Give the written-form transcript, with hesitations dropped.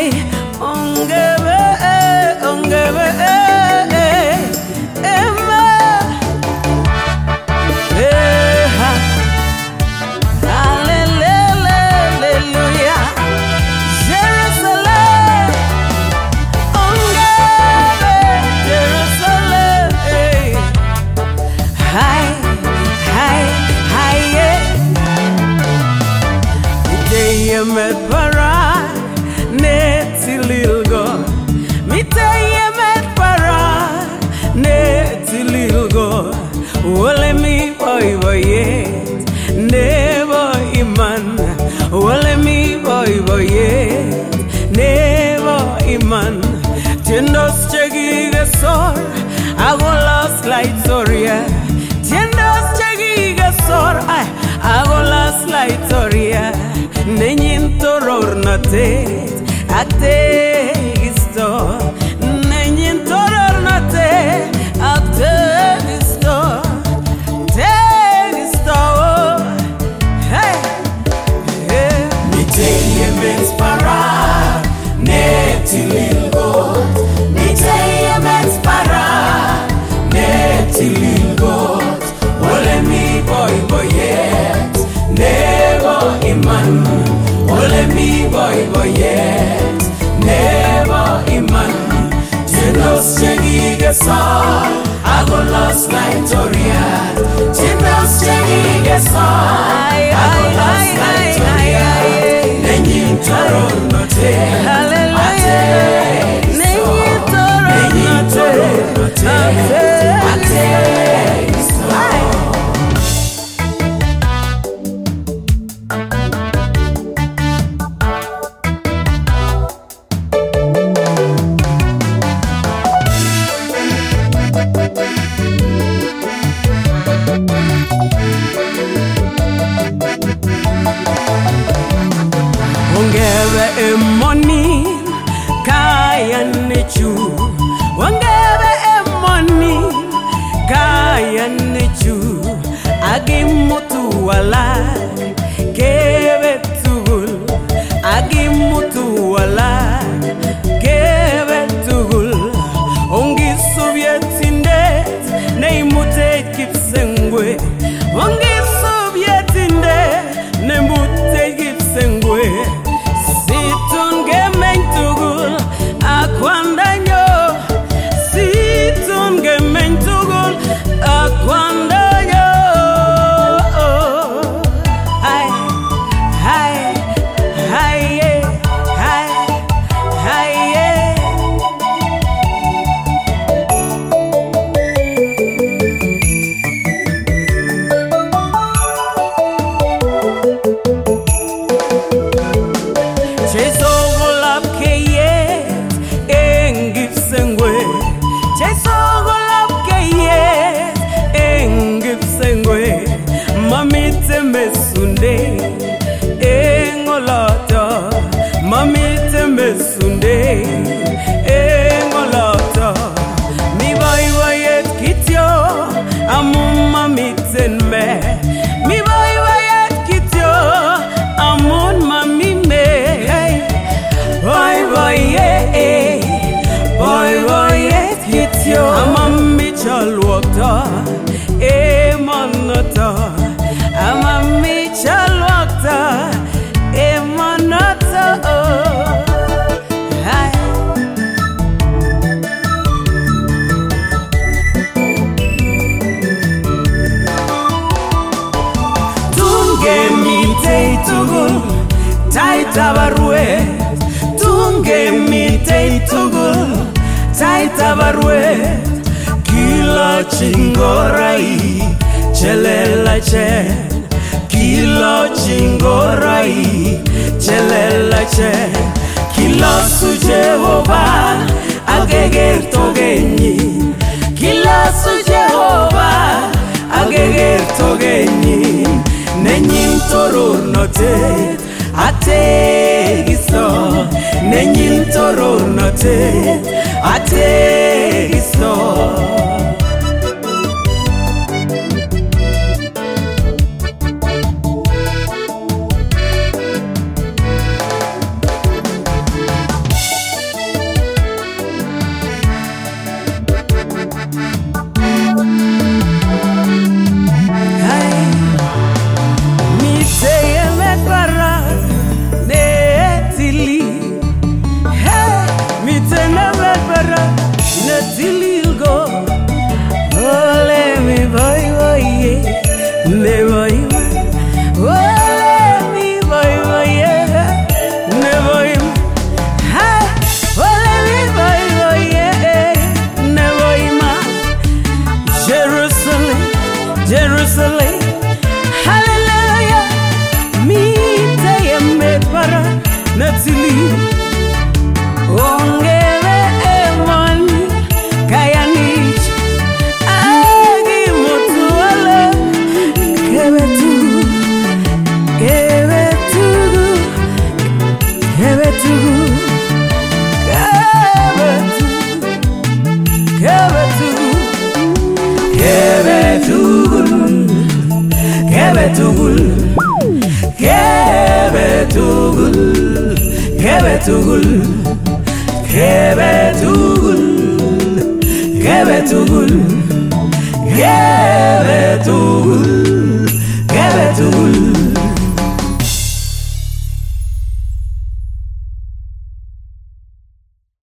Ole mi boy boyet, never iman. Ole mi boy boyet, never iman. Tiendos chegi gesor, hago las lights oria. Tiendos chegi gesor, hago las lights oria. Nenyin toror natet, akte isto. Nenyin toror natet, akte isto. Ole mi boy boyet, never iman. Tiendos chegi gesor, hago las lights oria. Tiendos chegi gesor, hago las lights oria. Nenyin toror note, ate nenyin toror note, ate Wangebe money kaya nechu. Wangebe money kaya nechu. Agimutu wala kebe tugul. Agimutu wala kebe tugul. Ongi Soviet indet neimute kipsengwe. Ongi Soviet indet neimute kipsengwe. Tunge mitei tugul, taita barwet. Kilo chingorai, chelelache. Kilo chingorai, chelelache. Kilo su Jehovah, ageger togenyi. Kilo su Jehovah, ageger togenyi. Nenyin toror notet, ate giso. Nenyin toror notet, ate giso. tugul, kebe tugul, kebe tugul, kebe tugul, kebe tugul, kebe tugul.